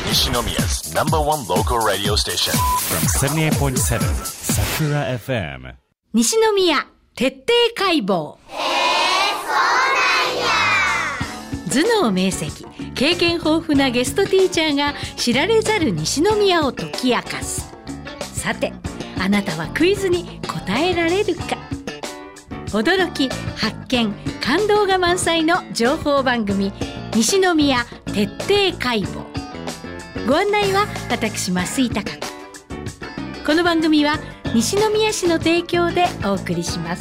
Nishinomiya's #1 local radio station from 78.7 Sakura FM 西宮徹底解剖。頭脳明晰、経験豊富なゲストティーチャーが知られざる西宮を解き明かす。さて、あなたはクイズに答えられるか。驚き、発見、感動が満載の情報番組、西宮徹底解剖。ご案内は私増井貴子。この番組は西宮市の提供でお送りします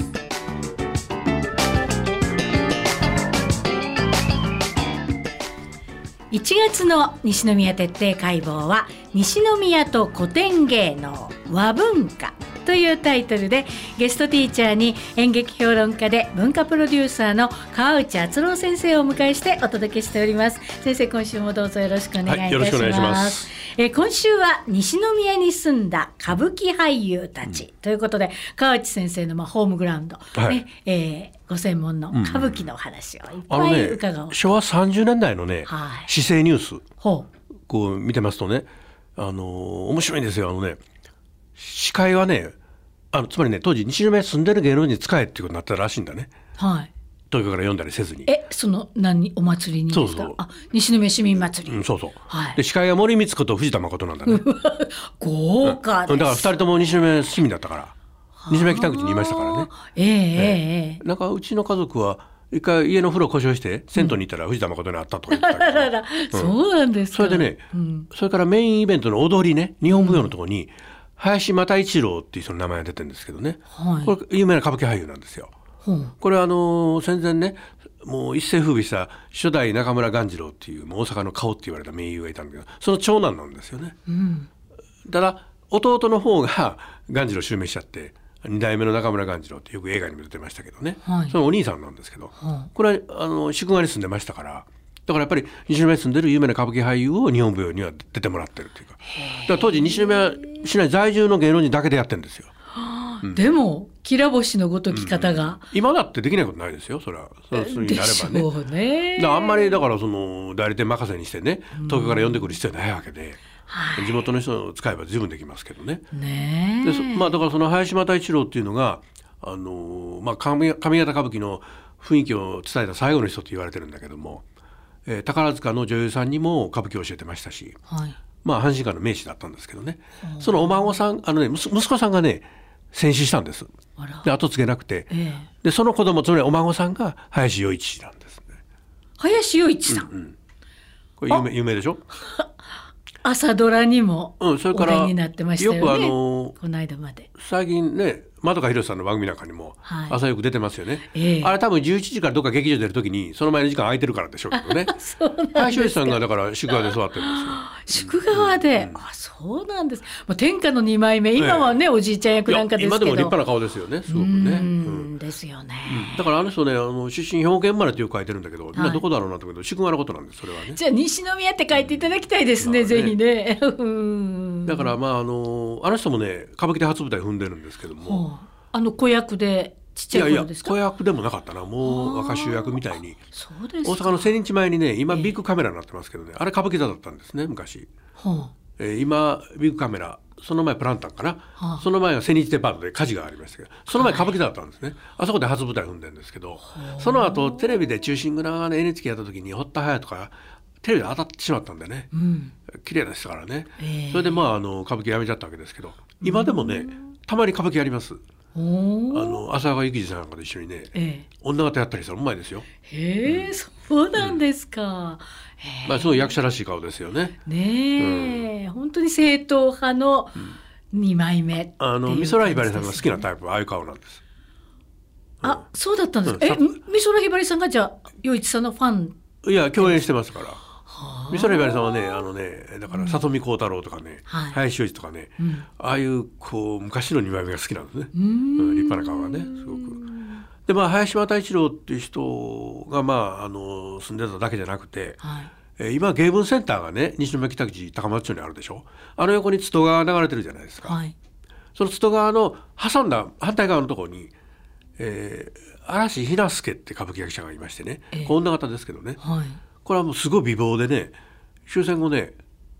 。1月の西宮徹底解剖は、西宮と古典芸能和文化というタイトルで、ゲストティーチャーに演劇評論家で文化プロデューサーの川内敦郎先生をお迎えしてお届けしております。先生、今週もどうぞよろしくお願いいたします。 よろしくお願いします。 今週は西宮に住んだ歌舞伎俳優たち、ということで、川内先生のホームグラウンド、ご専門の歌舞伎のお話をいっぱい伺おう。 昭和30年代のね、市政ニュースこう見てますとね、面白いんですよ。司会はね、つまりね、当時西宮に住んでる芸能人に使えっていうことになったらしいんだね。東京から読んだりせずに。 お祭りにですか？西宮市民祭り。 そうそう。で、司会は森光子と藤田誠なんだね。 豪華です。 だから2人とも西宮市民だったから、西宮北口にいましたからね。なんかうちの家族は一回家の風呂故障して銭湯に行ったら藤田誠に会ったとか言ったけど、 そうなんですか。 それでね、それからメインイベントの踊りね、日本舞踊のところに林又一郎っていう人の名前が出てるんですけどね、これ有名な歌舞伎俳優なんですよ。これは戦前ね、もう一世風靡した初代中村鴈治郎っていう大阪の顔って言われた名優がいたんだけど、その長男なんですよね。ただ弟の方が鴈治郎襲名しちゃって、2代目の中村鴈治郎ってよく映画にも出てましたけどね、そのお兄さんなんですけど、これは祝賀に住んでましたから、だからやっぱり西宮に住んでる有名な歌舞伎俳優を日本舞踊には出てもらってるというか、だから当時西宮市内在住の芸能人だけでやってるんですよ。 でもきら星のごとき方が、 今だってできないことないですよ。それはそういうふうになればね。あんまりだから代理店任せにしてね、東京から呼んでくる必要ないわけで、地元の人を使えば十分できますけどね。でだからその林又一郎っていうのが上方歌舞伎の雰囲気を伝えた最後の人と言われてるんだけども、宝塚の女優さんにも歌舞伎を教えてましたし、阪神家の名士だったんですけどね、そのお孫さん息子さんがね戦死したんです。で後継げなくて、でその子供、つまりお孫さんが林洋一なんですね。 林洋一さん、 これ有名でしょ。 朝ドラにもおそれから出になってましたよね。 よくこの間まで最近ね、円広さんの番組なんかにも朝よく出てますよね。あれ多分11時からどっか劇場出るときにその前の時間空いてるからでしょうけどね。林洋一さんがだから宿川で育ってるんですよ。 宿川で、そうなんです。天下の2枚目、今はね、おじいちゃん役なんかですけど、 今でも立派な顔ですよね、すごくね。 ですよね。 だから人ね、出身兵庫県生まれってよく書いてるんだけど、今どこだろうなと思うけど、宿川のことなんです、それはね。 じゃあ西宮って書いていただきたいですね、ぜひね。 だからあの人もね、歌舞伎で初舞台踏んでるんですけども、 子役でちっちゃい頃ですか？ 子役でもなかったな、もう若衆役みたいに。 そうですか。 大阪の千日前にね、今ビッグカメラになってますけどね、あれ歌舞伎座だったんですね、昔。今ビッグカメラ、その前プランタンかな、その前は千日デパートで火事がありましたけど、その前歌舞伎座だったんですね。あそこで初舞台踏んでるんですけど、その後テレビで忠臣蔵がね NHK やった時に堀田隼とかテレビで当たってしまったんでね、綺麗でしたからね。それで歌舞伎やめちゃったわけですけど、今でもねたまに歌舞伎やります。浅川幸二さんなんかと一緒にね、女方やったりしたらうまいですよ。 そうなんですか。 すごい役者らしい顔ですよね。 本当に正統派の2枚目。 美空ひばりさんが好きなタイプはああいう顔なんです。 そうだったんですか。美空ひばりさんがじゃあ洋一さんのファン？ いや、共演してますから。美空ひばりさんはね、だから里見光太郎とかね、林洋一とかね、ああいう昔の2枚目が好きなんですね。立派な顔がね、すごく。で林又一郎っていう人が住んでただけじゃなくて、今芸文センターがね西宮北口高松町にあるでしょ。横に津戸川流れてるじゃないですか。その津戸川の挟んだ反対側のところに、嵐比奈助って歌舞伎役者がいましてね、女方ですけどね、これはもうすごい美貌でね、終戦後ね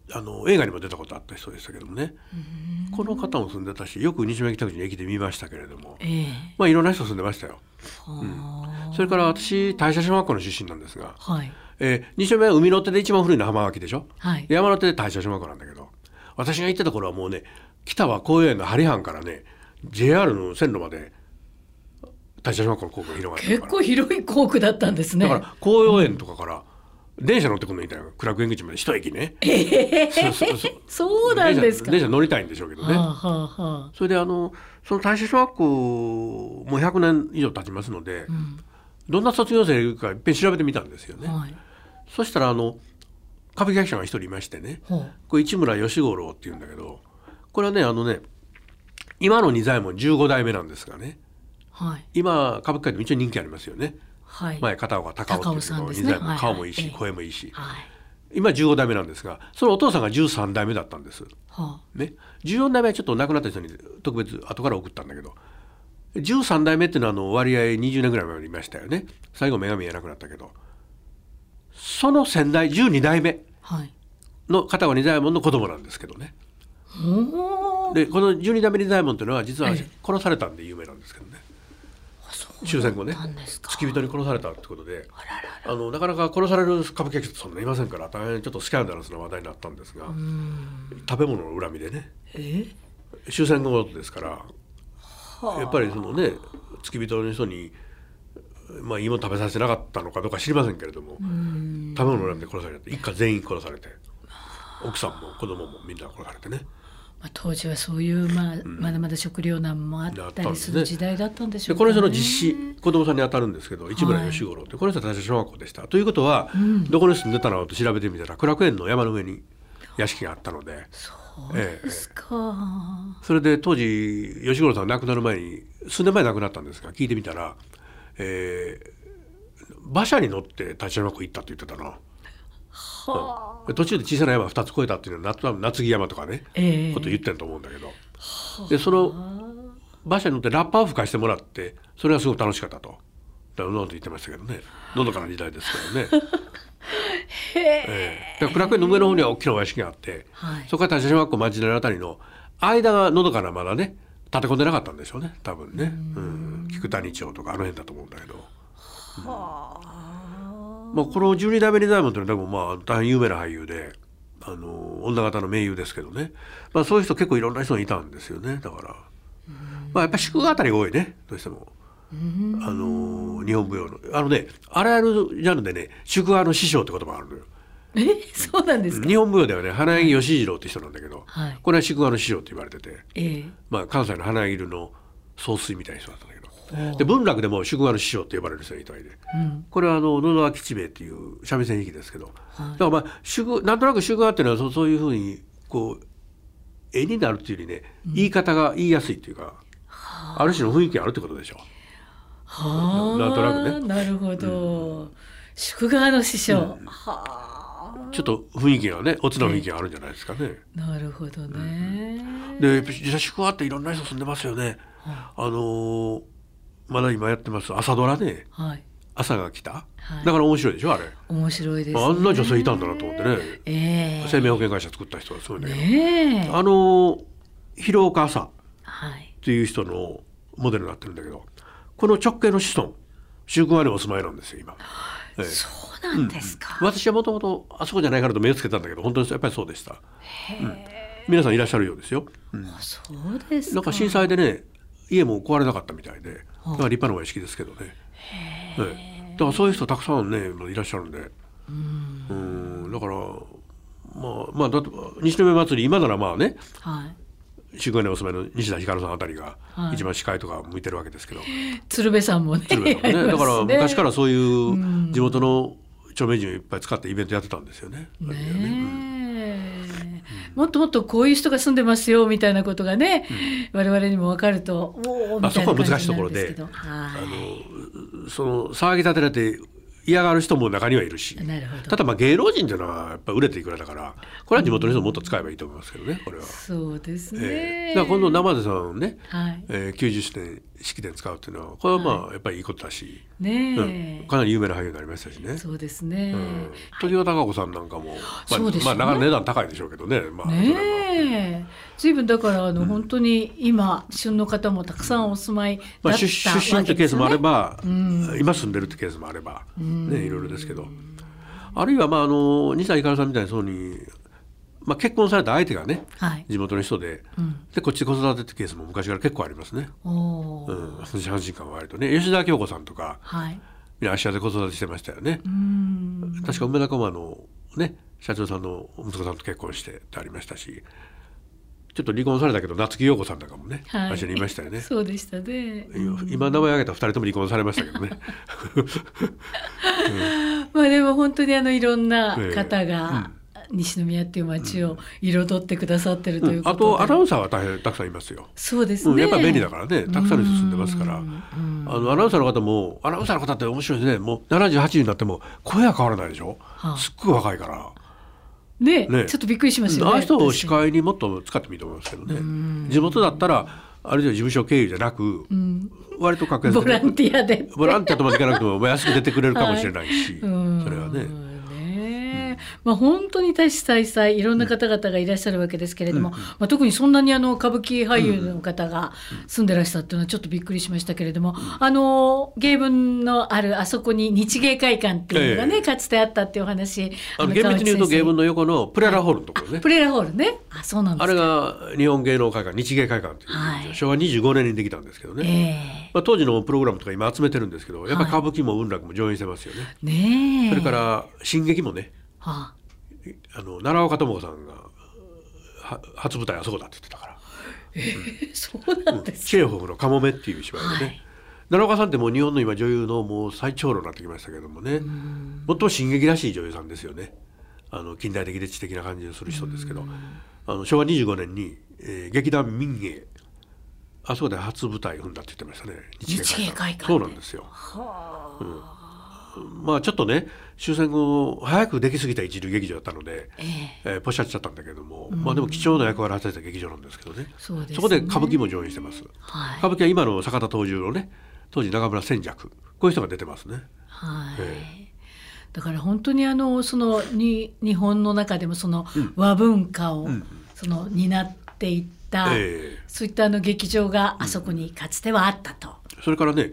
映画にも出たことあった人でしたけどもね、この方も住んでたし、よく西宮北口の駅で見ましたけれども、まあいろんな人住んでましたよ。それから私大社小学校の出身なんですが、西宮は海の手で一番古いのは浜脇でしょ、山の手で大社小学校なんだけど、私が行ってた頃はもうね、北は紅葉園の針藩からね JR の線路まで大社小学校の校区が広がってるから、 結構広い校区だったんですね。 だから紅葉園とかから電車乗ってくるのみたいな、苦楽園口まで一駅ね、 そうなんですか。 電車乗りたいんでしょうけどね、それでその大社小学校もう100年以上経ちますので、どんな卒業生がいるかいっぺん調べてみたんですよね、そしたら歌舞伎役者が一人いましてね、これ市村義五郎っていうんだけど、これはね今の仁左衛門15代目なんですがね、今歌舞伎界でも一応人気ありますよね、前片岡孝夫っていうの、仁左衛門顔もいいし、声もいいし、今15代目なんですが、そのお父さんが13代目だったんです、14代目はちょっと亡くなった人に特別後から送ったんだけど、13代目っていうのは割合20年ぐらい前までいましたよね。最後目が見えなくなったけど、その先代12代目の片岡仁左衛門の子供なんですけどね、でこの12代目仁左衛門というのは実は殺されたんで有名なんですけどね、終戦後ね付き人に殺されたってことで、なかなか殺される歌舞伎役者ってそんないませんから、大変ちょっとスキャンダラスな話題になったんですが、食べ物の恨みでね、終戦後ですから、やっぱりそのね付き人の人にまあいいもの食べさせてなかったのかどうか知りませんけれども、食べ物の恨みで殺されて、一家全員殺されて、奥さんも子供もみんな殺されてね、 当時はそういう、まだまだ食糧難もあったりする時代だったんでしょうかね。 でこの人の実子子供さんに当たるんですけど、市村義五郎って、この人は大社小学校でした。ということは、どこに住んでたのと調べてみたら苦楽園の山の上に屋敷があったので、 そうですか、 それで当時義五郎さんが亡くなる前に、数年前亡くなったんですが、聞いてみたら、馬車に乗って大社小学校行ったって言ってたな。途中で小さな山2つ越えたっていうのは夏木山とかね、こと言ってると思うんだけど、でその馬車に乗ってラッパを吹かしてもらって、それがすごく楽しかったとだから言ってましたけどね、のどかな時代ですけどね苦楽園の上の方には大きなお屋敷があって、そこから大社小学校町田のあたりの間がのどかな、まだね建て込んでなかったんでしょうね多分ね、菊谷町とかあの辺だと思うんだけど、この12代目仁左衛門というのは大変有名な俳優で、女方の名優ですけどね、そういう人結構いろんな人がいたんですよね。だから、やっぱり祝賀あたりが多いね、どうしても。日本舞踊のあらゆるジャンルでね、祝賀の師匠って言葉があるのよ。 そうなんですか。 日本舞踊ではね、花柳義次郎って人なんだけど、これは祝賀の師匠って言われてて、関西の花柳流の総帥みたいな人だったんだけど、で文楽でも祝賀の師匠って呼ばれる人がいたりで、これは野沢吉兵衛っていう三味線弾きですけど、だからなんとなく祝賀っていうのはそういうふうにこう絵になるっていうよりね、言い方が言いやすいっていうか、ある種の雰囲気があるってことでしょう。なんとなくね。 なるほど、祝賀の師匠、 ちょっと雰囲気がね、おつな雰囲気があるんじゃないですかね。 なるほどね。 で実際祝賀っていろんな人住んでますよね。まだ今やってます朝ドラね、朝が来た、だから面白いでしょ、あれ。面白いですね。あんな女性いたんだなと思ってね、生命保険会社作った人はすごいんだけど、広岡朝っていう人のモデルになってるんだけど、この直系の子孫祝賀にお住まいなんですよ今。 そうなんですか。 私はもともとあそこじゃないからと目をつけたんだけど、本当にやっぱりそうでした。皆さんいらっしゃるようですよ。 そうですか。 なんか震災でね、家も壊れなかったみたいで、だから立派なお屋敷ですけどね。だからそういう人たくさんねいらっしゃるんで、だからだって西宮祭り今なら祝賀にお住まいの西田ひかるさんあたりが一番司会とか向いてるわけですけど、 鶴瓶さんもね。 だから昔からそういう地元の著名人をいっぱい使ってイベントやってたんですよね。 もっともっとこういう人が住んでますよみたいなことがね、我々にも分かかると、 そこは難しいところで、その騒ぎ立てられて嫌がる人も中にはいるし、ただ芸能人というのはやっぱ売れていくらだから、これは地元の人ももっと使えばいいと思いますけどね、これは。 そうですね。 だから今度生瀬さんね、90周年式典使うっていうのはこれはまあやっぱりいいことだし、 ねかなり有名な俳優になりましたしね。 そうですね、 常盤貴子さんなんかも、 そうですね、 なかなか値段高いでしょうけどね。 随分だから本当に今旬の方もたくさんお住まいだったわけですよね。 出身ってケースもあれば、今住んでるってケースもあれば、ね、いろいろですけど、あるいは西田ひかるさんみたいにそうに、結婚された相手がね、地元の人で、でこっちで子育てってケースも昔から結構ありますね。私安心感は割とね、吉田京子さんとか、みんな芦屋で子育てしてましたよね。確か梅田駒のね社長さんの息子さんと結婚してってありましたし、ちょっと離婚されたけど夏木陽子さんなんかもね、芦屋にいましたよね。 そうでしたね。 今名前挙げた2人とも離婚されましたけどね。 でも本当にいろんな方が、西宮っていう街を彩ってくださってるということで、 あとアナウンサーはたくさんいますよ。 そうですね、 やっぱり便利だからね、たくさんの人住んでますから。アナウンサーの方も、アナウンサーの方って面白いですね。もう78になっても声は変わらないでしょ、すっごい若いからね、ちょっとびっくりしますよね。 ああいう人を司会にもっと使ってもいいと思いますけどね。地元だったらある程度事務所経由じゃなく、割と格安で、 ボランティアでボランティアとまでいかなくても安く出てくれるかもしれないし、それはね。 本当に多種多様いろんな方々がいらっしゃるわけですけれども、特にそんなに歌舞伎俳優の方が住んでらっしゃったっていうのはちょっとびっくりしましたけれども、芸文のあるあそこに日芸会館っていうのがね、かつてあったっていうお話、 厳密に言うと芸文の横のプレラホールのところね。 プレラホールね。そうなんですか。 あれが日本芸能会館、日芸会館っていう、昭和25年にできたんですけどね。当時のプログラムとか今集めてるんですけど、やっぱり歌舞伎も文楽も上演してますよね。それから新劇もね、奈良岡智子さんが初舞台あそこだって言ってたから。 そうなんですか。 チェーホフのカモメっていう芝居でね、奈良岡さんってもう日本の今女優のもう最長老になってきましたけどもね、もっと新劇らしい女優さんですよね。近代的で知的な感じをする人ですけど、昭和25年に、劇団民芸あそこで初舞台踏んだって言ってましたね。日芸会館。そうなんですよ。ちょっとね終戦後早くできすぎた一流劇場だったので、ポシャっちゃったんだけども、でも貴重な役割を果たした劇場なんですけどね。そこで歌舞伎も上演してます。歌舞伎は今の坂田藤十のね、当時中村千尺、こういう人が出てますね。だから本当にその日本の中でもその和文化をその担っていった、そういった劇場があそこにかつてはあったと。 それからね、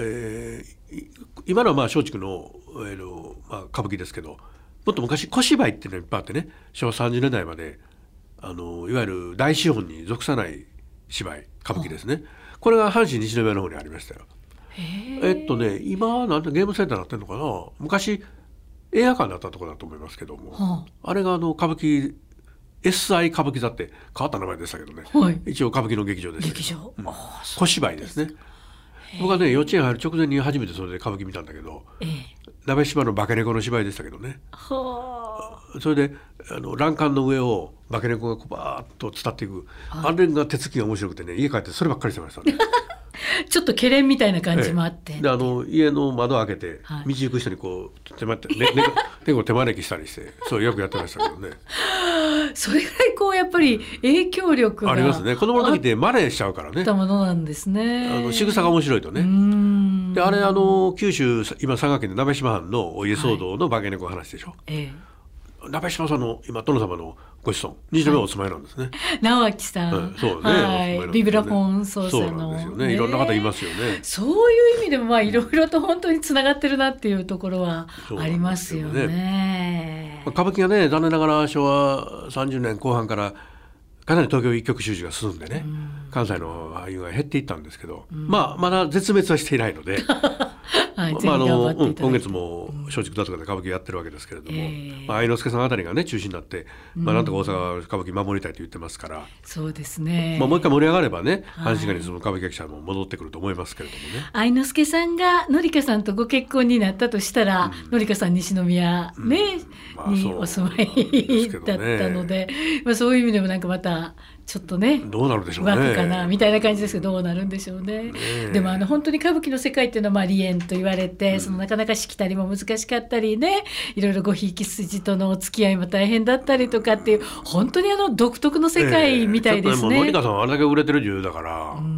今のは松竹の、歌舞伎ですけど、もっと昔小芝居っていうのがいっぱいあってね、昭和30年代までいわゆる大資本に属さない芝居歌舞伎ですね。これが阪神西宮の方にありましたよ。今なんてゲームセンターになってるのかな。昔映画館だったところだと思いますけども、あれが歌舞伎SI 歌舞伎座って変わった名前でしたけどね、一応歌舞伎の劇場ですけど、小芝居ですね。僕はね幼稚園入る直前に初めてそれで歌舞伎見たんだけど、鍋島の化け猫の芝居でしたけどね。それで欄干の上を化け猫がバーッと伝っていく、あれが手つきが面白くてね、家帰ってそればっかりしてましたね。 ちょっとケレンみたいな感じもあって、 で家の窓を開けて道行く人にこう手招きしたりして、そうよくやってましたけどね。 それぐらいこうやっぱり影響力がありますね。子供の時ってマネしちゃうからね。 たものなんですね。 仕草が面白いとね。であれ九州今佐賀県で鍋島藩のお家騒動の化け猫の話でしょ。鍋島さんの今殿様のご子孫西宮お住まいなんですね。 直明さん、 そうね、 ビブラフォン奏者の、 そうなんですよね。いろんな方いますよね。 そういう意味でもいろいろと本当につながってるなっていうところはありますよね。 歌舞伎がね残念ながら昭和30年後半からかなり東京一極集中が進んでね、関西の俳優が減っていったんですけど、まだ絶滅はしていないので今月も松竹だとかで歌舞伎やってるわけですけれども、愛之助さんあたりがね中心になって、なんとか大阪歌舞伎守りたいと言ってますから、 そうですね。 もう一回盛り上がればね、阪神に住む歌舞伎役者も戻ってくると思いますけれどもね。 愛之助さんが紀香さんとご結婚になったとしたら、紀香さん西宮ね、にお住まいだったので、そういう意味でもなんかまたちょっとねどうなるでしょうね、 枠かなみたいな感じですけど、どうなるんでしょうね。でも本当に歌舞伎の世界っていうのは離縁と言われて、そのなかなかしきたりも難しかったりね、いろいろごひいき筋とのお付き合いも大変だったりとかっていう、本当に独特の世界みたいですね。 紀香さんはあれだけ売れてる女優だから、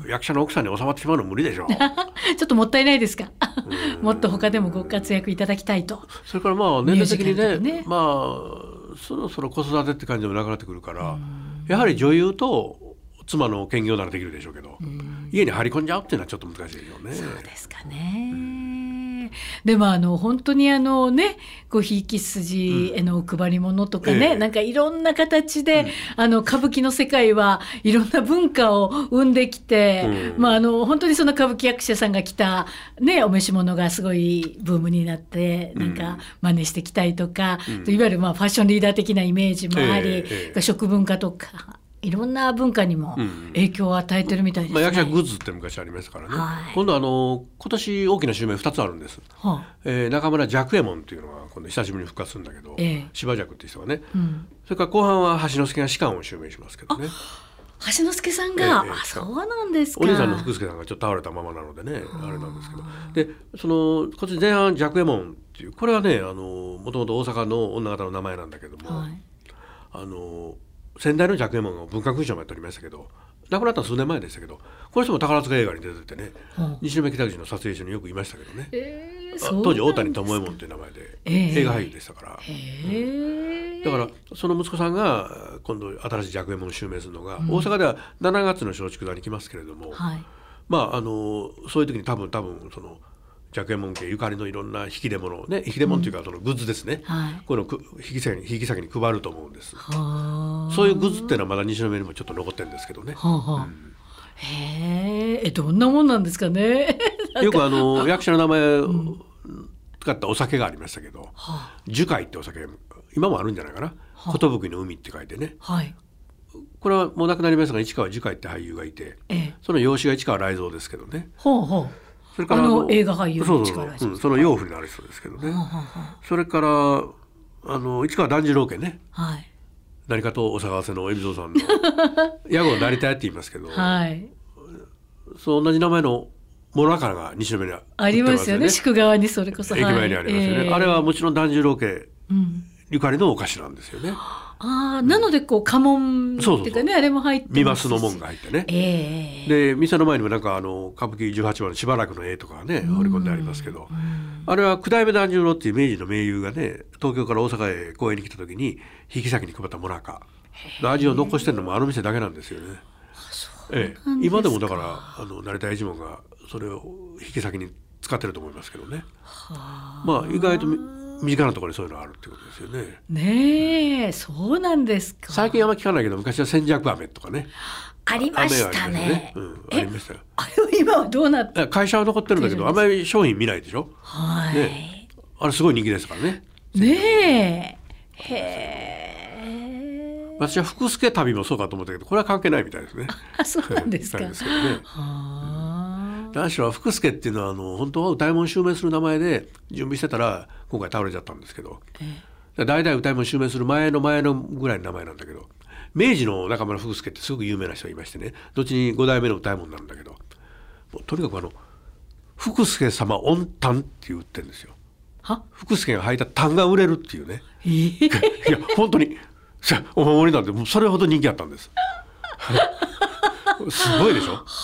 役者の奥さんに収まってしまうの無理でしょちょっともったいないですかもっと他でもご活躍いただきたいと。 それからまあ年齢的に ね、まあそろそろ子育てって感じでもなくなってくるから、やはり女優と妻の兼業ならできるでしょうけど、家に張り込んじゃうっていうのはちょっと難しいですよね。 そうですかね。でも本当にね、ごひいき筋へのお配り物とかね、なんかいろんな形で、歌舞伎の世界はいろんな文化を生んできて、本当にその歌舞伎役者さんが着たねお召し物がすごいブームになってなんか真似してきたりとか、いわゆるファッションリーダー的なイメージもあり、食文化とかいろんな文化にも影響を与えてるみたいですね。 役者グッズって昔ありますからね、今度今年大きな襲名2つあるんです、中村雀右衛門っていうのが今度久しぶりに復活するんだけど、芝雀っていう人がね、それから後半は橋之助が士官を襲名しますけどね。 橋之助さんが、そうなんですか。 お兄さんの福助さんがちょっと倒れたままなのでね、あれなんですけど、で今年前半雀右衛門っていう、これはねもともと大阪の女方の名前なんだけども、先代の雀右衛門が文化勲章もやっておりましたけど、亡くなった数年前でしたけど、この人も宝塚映画に出ててね、西宮北口の撮影所によくいましたけどね、当時大谷智右衛門という名前で映画俳優でしたから、だからその息子さんが今度新しい雀右衛門を襲名するのが、大阪では7月の松竹座に来ますけれども、そういう時に多分その雀右衛門家ゆかりのいろんな引き出物ね、引き出物というかそのグッズですね、こういうのを引き先に配ると思うんです。そういうグッズっていうのはまだ西宮にもちょっと残ってるんですけどね。 どんなもんなんですかね。 よく役者の名前を使ったお酒がありましたけど、樹海ってお酒今もあるんじゃないかな。寿の海って書いてね、これはもう亡くなりましたが市川樹海って俳優がいて、その養子が市川雷蔵ですけどね。それから映画俳優の力、 その養父になる人ですけどね。それから市川團十郎家ね、何かとお騒がせの海老蔵さんの屋号成田屋って言いますけど、そう同じ名前のモナカラが西宮にはありますよね。宿川にそれこそ駅前にありますよね。あれはもちろん團十郎家ゆかりのお菓子なんですよね。 なので家紋っていうかね、あれも入ってますし、 三升の門が入ってね、で店の前にもなんか歌舞伎18番のしばらくの絵とかね織り込んでありますけど、あれは九代目團十郎っていう明治の名優がね、東京から大阪へ公演に来た時に引き先に配ったもなかの味を残してるのもあの店だけなんですよね。今でもだから成田屋一門がそれを引き先に使ってると思いますけどね。意外と身近なところにそういうのがあるってことですよね。 ねえ、そうなんですか。 最近あんま聞かないけど、昔は千尺飴とかねありましたね。 ありましたよ。 あれは今はどうなって？ 会社は残ってるんだけど、あんまり商品見ないでしょ。あれすごい人気ですからね。 ねえ。 私は福助旅もそうかと思ったけど、これは関係ないみたいですね。 そうなんですか。 男子は福助っていうのは本当は歌右衛門襲名する名前で準備してたら今回倒れちゃったんですけど、代々歌右衛門襲名する前のぐらいの名前なんだけど、明治の中村福助ってすごく有名な人がいましてね、後に5代目の歌右衛門になるんだけど、もうとにかく福助様御丹って言ってるんですよ。福助が履いた丹が売れるっていうね。いや本当にお守りなんてもうそれほど人気あったんです。すごいでしょ。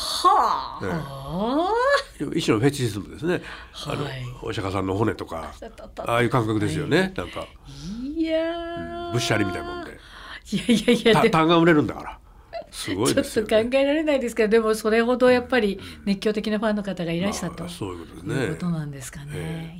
一種のフェチシズムですね。お釈迦さんの骨とかああいう感覚ですよね。なんかぶっしゃりみたいなもんで、単が売れるんだからすごいですよね。 ちょっと考えられないですけど、でもそれほどやっぱり熱狂的なファンの方がいらっしゃったと、 そういうことですね。 いうことなんですかね。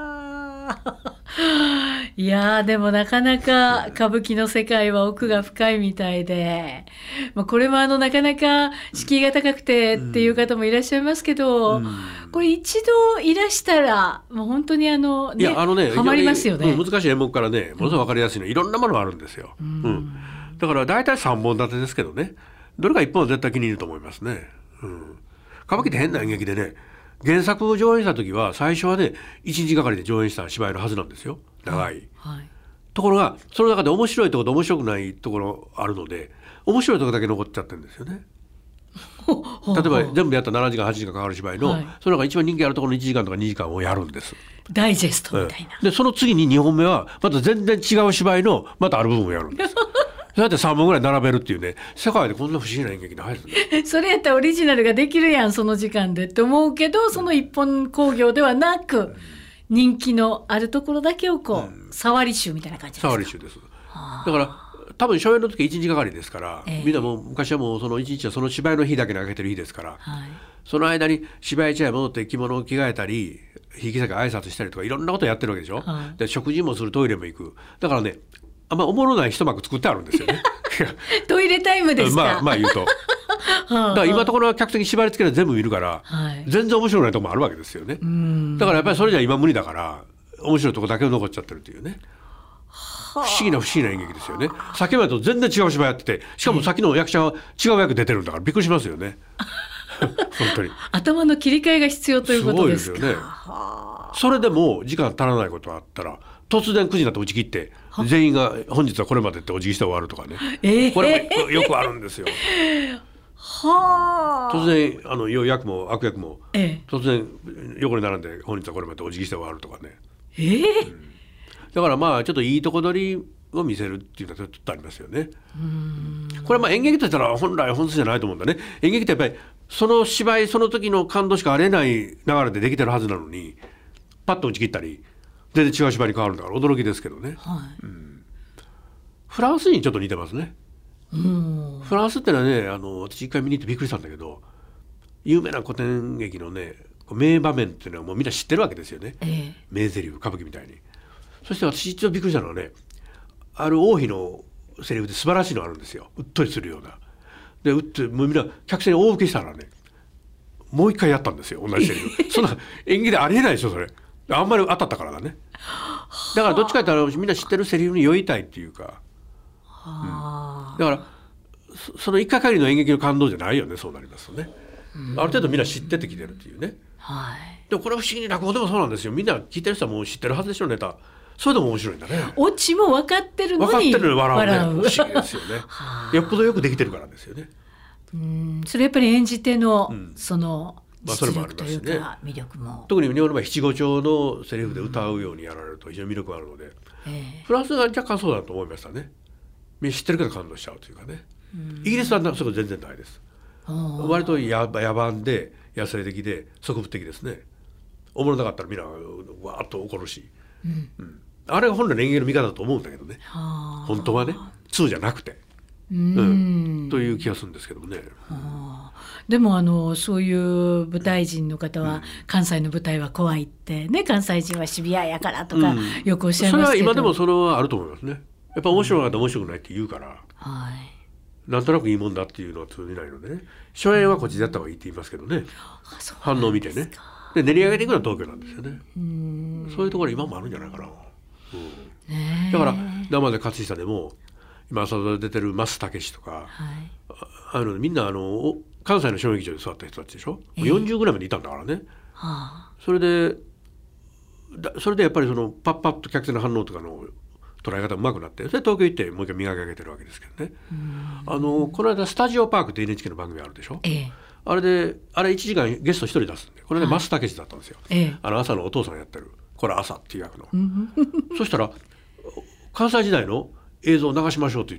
いやでもなかなか歌舞伎の世界は奥が深いみたいで、これもなかなか敷居が高くてっていう方もいらっしゃいますけど、これ一度いらしたらもう本当にハマりますよね。 難しい演目からね、ものすごい分かりやすいのいろんなものがあるんですよ。だから大体3本立てですけどね、どれか1本は絶対気に入ると思いますね。歌舞伎って変な演劇でね、原作を上演した時は最初はね1日がかりで上演した芝居のはずなんですよ、長い、ところがその中で面白いところと面白くないところあるので、面白いところだけ残っちゃってるんですよね。例えば全部やったら7時間8時間かかる芝居の、その中一番人気あるところの1時間とか2時間をやるんです。 ダイジェストみたいな、 でその次に2本目はまた全然違う芝居のまたある部分をやるんです。 そうやって3本ぐらい並べるっていうね、世界でこんな不思議な演劇ないですね。 それやったらオリジナルができるやんその時間でって思うけど、その一本興行ではなく、人気のあるところだけをこう、触り集みたいな感じですか。 触り集です。だから多分初演の時1日がかりですから、みんなもう昔はもうその1日はその芝居の日だけに開けてる日ですから、その間に芝居茶屋戻って着物を着替えたり、ひいき先挨拶したりとかいろんなことやってるわけでしょ、で食事もする、トイレも行く。だからね、あんまおもろない一幕作ってあるんですよねトイレタイムですか。 まあ言うとだから今のところは客席縛り付けで全部見るから、全然面白くないとこもあるわけですよね。だからやっぱりそれじゃ今無理だから面白いとこだけ残っちゃってるっていうね、不思議な演劇ですよね。さっきまでと全然違う芝居やってて、しかもさっきの役者は違う役出てるんだからびっくりしますよね本当に頭の切り替えが必要ということですか。 すごいですよね。それでも時間足らないことがあったら突然9時になって打ち切って全員が本日はこれまでってお辞儀して終わるとかね、これもよくあるんですよ突然良い役も悪役も、突然横に並んで本日はこれまでお辞儀して終わるとかね、だからまあちょっといいとこ取りを見せるっていうのはちょっとありますよね。これはまあ演劇としたら本来本質じゃないと思うんだね。演劇ってやっぱりその芝居その時の感動しかありえない流れでできてるはずなのに、パッと打ち切ったり全然違う芝居に変わるんだから驚きですけどね、フランスにちょっと似てますね。フランスってのはね、私一回見に行ってびっくりしたんだけど、有名な古典劇のね名場面っていうのはもうみんな知ってるわけですよね、名台詞歌舞伎みたいに。そして私一度びっくりしたのはね、ある王妃のセリフで素晴らしいのあるんですよ。うっとりするようなで、うってもうみんな客席に大受けしたらね、もう一回やったんですよ同じセリフそんな演技でありえないでしょそれ。あんまり当たったからだね。だからどっちかって言ったらみんな知ってるセリフに酔いたいっていうか、だからその一回限りの演劇の感動じゃないよね、そうなりますとね。ある程度みんな知っててきてるっていうね、でもこれは不思議に落語でもそうなんですよ。みんな聞いてる人はもう知ってるはずでしょネタ。それでも面白いんだね。 オチも分かってるのに分かってるのに笑うね。不思議ですよねよっぽどよくできてるからですよね。 それやっぱり演じ手の、そのそれ実もありますしね、 力というか魅力も、 特に日本の場合七五調のセリフで歌うようにやられると非常に魅力があるので、フランスが若干そうだと思いましたね。みんな知ってるけど感動しちゃうというかね。イギリスはそれ全然ないです。割と野蛮で野生的で即部的ですね。おもろなかったらみんなわーっと怒るし、あれが本来の演芸の見方だと思うんだけどね、本当はね2じゃなくて、という気がするんですけどもね。 でもそういう舞台人の方は、関西の舞台は怖いってね、関西人はシビアやからとか、よくおっしゃいますけど、 それは今でもそれはあると思いますね。やっぱ面白かったら面白くないって言うから、なんとなくいいもんだっていうのは通じないのでね、初演はこっちでやった方がいいって言いますけどね、反応を見てね。で練り上げていくのは東京なんですよね。そういうところ今もあるんじゃないかな、だから生で勝久でも今朝ドラ出てる増武とか、みんな関西の小劇場で座った人たちでしょ、40ぐらいまでいたんだからね、それでやっぱりそのパッパッと客席の反応とかの捉え方うまくなって、それで東京行ってもう一回磨き上げてるわけですけどね。この間スタジオパークって NHK の番組あるでしょ、あれ1時間ゲスト1人出すんで、これで増武だったんですよ、朝のお父さんやってる、これ朝っていう役のそしたら関西時代の映像を流しましょうと言って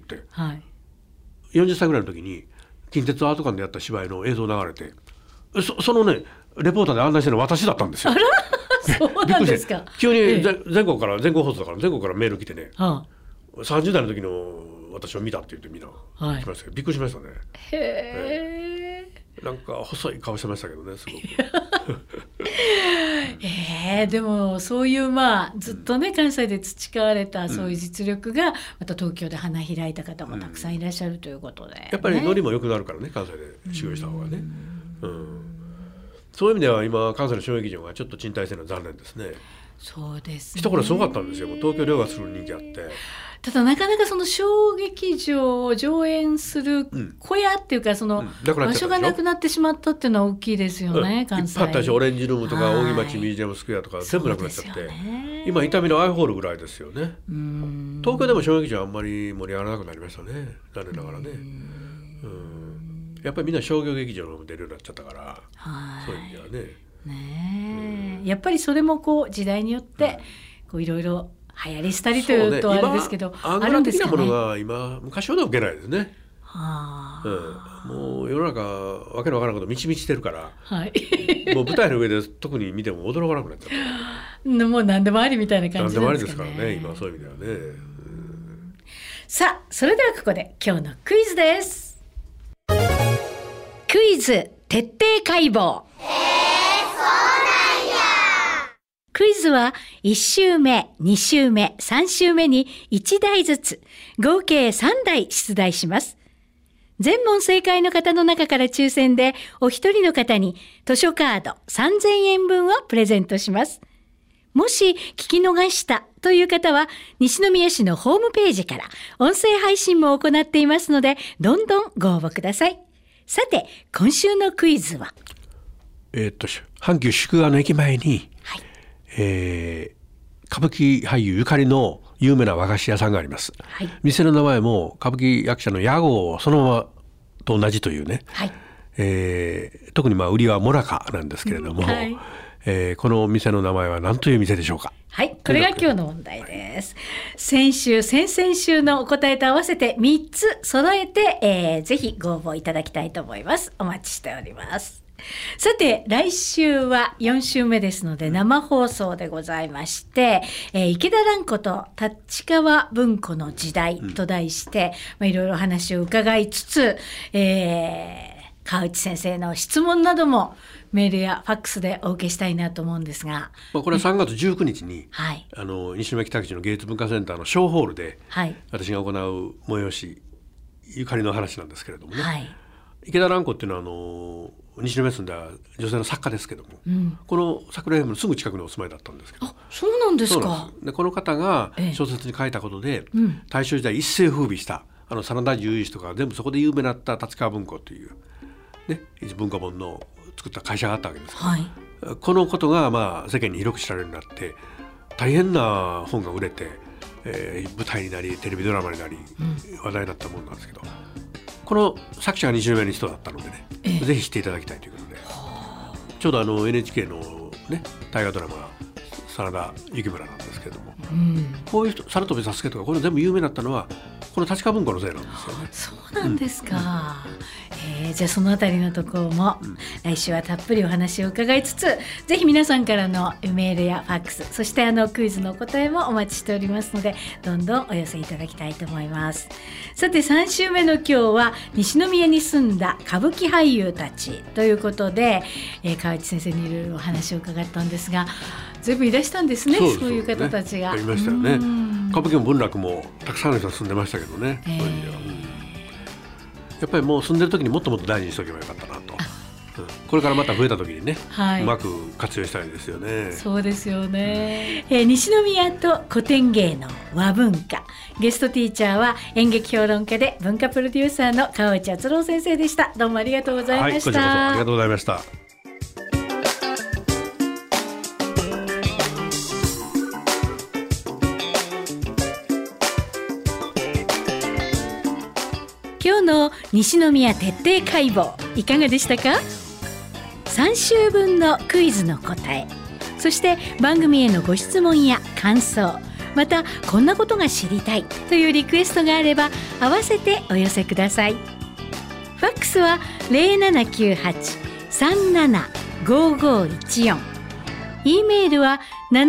、40歳ぐらいの時に近鉄アート館でやった芝居の映像流れて、そのねレポーターで案内してるの私だったんですよ。 あらそうなんですか。 急に全国放送だから全国からメール来てね、30代の時の私を見たって言ってみんな来ましたけど、びっくりしましたね。なんか細い顔してましたけどね、すごくでもそういうずっとね関西で培われたそういう実力がまた東京で花開いた方もたくさんいらっしゃるということで、 やっぱりノリも良くなるからね、関西で修行した方がね。そういう意味では今関西の小劇場がちょっと賃貸してるのは残念ですね。 そうですね。 一頃すごかったんですよ。東京両がする人気あって。 ただなかなかその小劇場を上演する小屋っていうか、その場所がなくなってしまったっていうのは大きいですよね、関西。いっぱいあったでしょ。 オレンジルームとか扇町ミュージアムスクエアとか全部なくなっちゃって、今伊丹のアイホールぐらいですよね。東京でも小劇場あんまり盛り上がらなくなりましたね、残念ながらね。やっぱりみんな商業劇場の出るようになっちゃったから、そういう意味ではね。 やっぱりそれもこう時代によっていろいろ流行り廃りというとあれですけど、 アングラ的なものが今昔ほど受けないですね。もう世の中わけのわからないこと満ち満ちてるから、はい、もう舞台の上で特に見ても驚かなくなっちゃったもう何でもありみたいな感じなんですかね。 何でもありですからね、今そういう意味ではね。 さあ、それではここで今日のクイズです。クイズ徹底解剖。そうなんや。クイズは1週目、2週目、3週目に1題ずつ合計3題出題します。全問正解の方の中から抽選でお一人の方に図書カード3000円分をプレゼントします。もし聞き逃したという方は西宮市のホームページから音声配信も行っていますので、どんどんご応募ください。さて、今週のクイズは阪急宿川の駅前に、はい、歌舞伎俳優ゆかりの有名な和菓子屋さんがあります、はい、店の名前も歌舞伎役者の屋号そのままと同じというね、はい、特に売りはもなかなんですけれども、はい、この店の名前は何という店でしょうか。 はい、これが今日の問題です。先週、先々週のお答えと合わせて3つ揃えて、ぜひご応募いただきたいと思います。お待ちしております。さて、来週は4週目ですので生放送でございまして、池田蘭子と立川文庫の時代と題して、いろいろ話を伺いつつ、川内先生の質問などもメールやファックスでお受けしたいなと思うんですが、 これは3月19日に、はい、西宮北口の芸術文化センターの小ホールで、はい、私が行う催しゆかりの話なんですけれどもね、はい、池田蘭子っていうのは西宮に住んだ女性の作家ですけども、この桜 FM のすぐ近くにお住まいだったんですけど。 そうなんですか。 でこの方が小説に書いたことで、大正時代一世風靡した真田十一とか全部そこで有名になった立川文庫という、ね、文化本の作った会社があったわけですから、はい、このことが世間に広く知られるようになって大変な本が売れて、舞台になりテレビドラマになり、話題になったものなんですけど、この作者が西宮の人だったのでね、ぜひ知っていただきたいということで、ちょうどNHK の、ね、大河ドラマ真田幸村なんですけれども、こういう人猿飛佐助とかこれ全部有名になったのはこの立川文庫のせいなんですよね。 そうなんですか、じゃあそのあたりのところも、来週はたっぷりお話を伺いつつ、ぜひ皆さんからのメールやファックス、そしてクイズのお答えもお待ちしておりますので、どんどんお寄せいただきたいと思います。さて3週目の今日は西宮に住んだ歌舞伎俳優たちということで、川内先生にいろいろお話を伺ったんですが、全部いらしたんですね。そういう方たちがありましたよね。歌舞伎も文楽もたくさんの人が住んでましたけどね、やっぱりもう住んでる時にもっともっと大事にしておけばよかったなと、これからまた増えた時にね、はい、うまく活用したいですよね。 そうですよね、西宮と古典芸能和文化、ゲストティーチャーは演劇評論家で文化プロデューサーの川内敦郎先生でした。どうもありがとうございました。 はい、こちらこそありがとうございました。 今日の西宮徹底解剖いかがでしたか。3週分のクイズの答え、そして番組へのご質問や感想、またこんなことが知りたいというリクエストがあれば合わせてお寄せください。ファックスは 0798-375514、 E メールは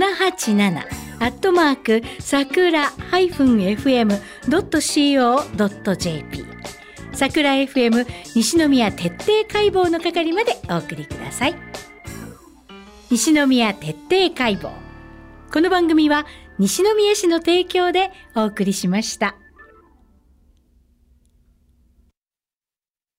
787-sakura-fm.co.jp、桜 FM 西宮徹底解剖の係までお送りください。西宮徹底解剖、この番組は西宮市の提供でお送りしました。